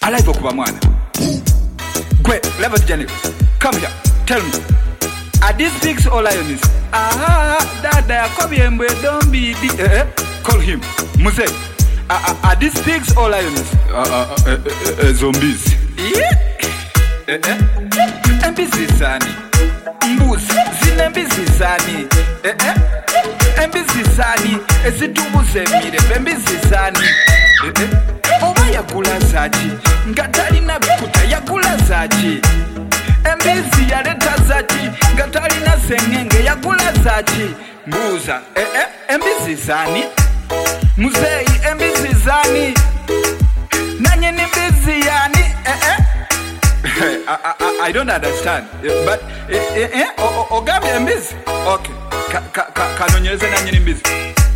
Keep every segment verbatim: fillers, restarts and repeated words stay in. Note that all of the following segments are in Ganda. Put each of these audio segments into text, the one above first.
alive okuba mwana gwe leva tujani come here tell me are these pigs or lions? Aha dada yakobye mbwe dombidi eh call him muze are, are these pigs or lions? uh, uh, uh, uh, uh, uh, zombies yeah. eh eh embizi zani mbuzi zine mbizi zani eh eh embizi zani ezitubuze mire embizi zani eh eh oba yakula zaki ngatalina bikuta yakula zaki embizi yaleta zaki ngatalina sengenge yakula zaki mbuza eh eh embizi zani muzeyi embizi zani nanye ni mbizi yani eh eh I, I, I don't understand but eh eh, eh ogabe embizi okay ka ka kanonyeze nanye ni mbizi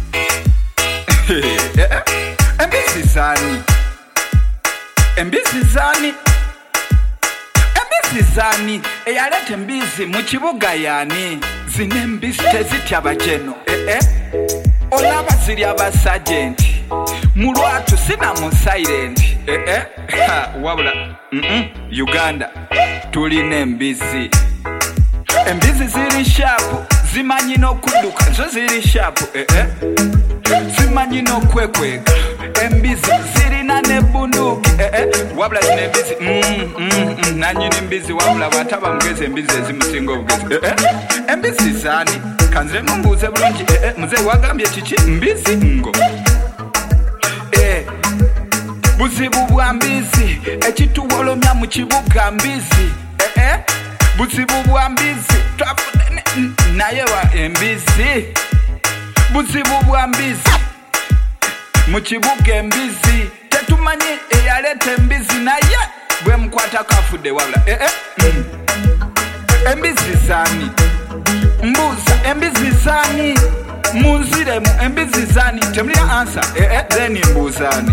eh eh embizi zani embizi zani embizi zani eyalete embizi mu kibuga yani zine embizi tezitya bajeno eh eh olaba ziri abasagenti mulwatu sina mu silent eh eh wabula mm -mm. Uganda tulina embizi embizi ziri sharp zimanyi n'okudduka zo ziri sharp eh eh zimanyi n'okwekweka embizi zirina ne bunduki eh eh wabula zino embizi mm mm, mm. nanyini mbizi wabula bataba mugezi embizi ezimusinga obugezi eh eh embizi zani kanze mumbuze bulungi eh eh muze wagambye kiki mbizi ngo eh buzibu bwa mbizi ekituwolomya mu kibuga mbizi eh eh buzibu bwa mbizi twafune naye wa embizi buzibu bwa mbizi mu kibuga embizi tetumanyi eyaleta embizi naye bwe mukwata kafude wabula eh eh mm. embizi zani mbuza embizi zani munzire mu embizi zani temulina answer eh eh then mbuzani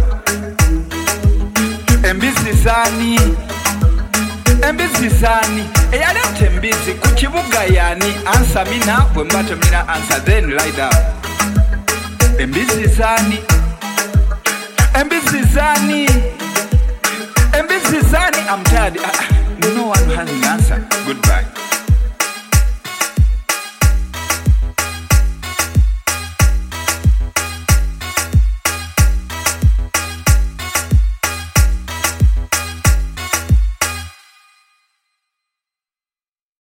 embizi zani embizi zani eyalete embizi ku kibuga yani answer mina bwe mbate mina answer then lie down embizi zani embizi zani embizi zani I'm tired uh, no one has an answer goodbye